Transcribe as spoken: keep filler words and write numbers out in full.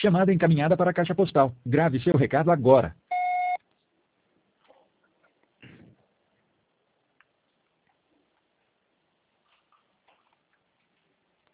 Chamada encaminhada para a caixa postal. Grave seu recado agora.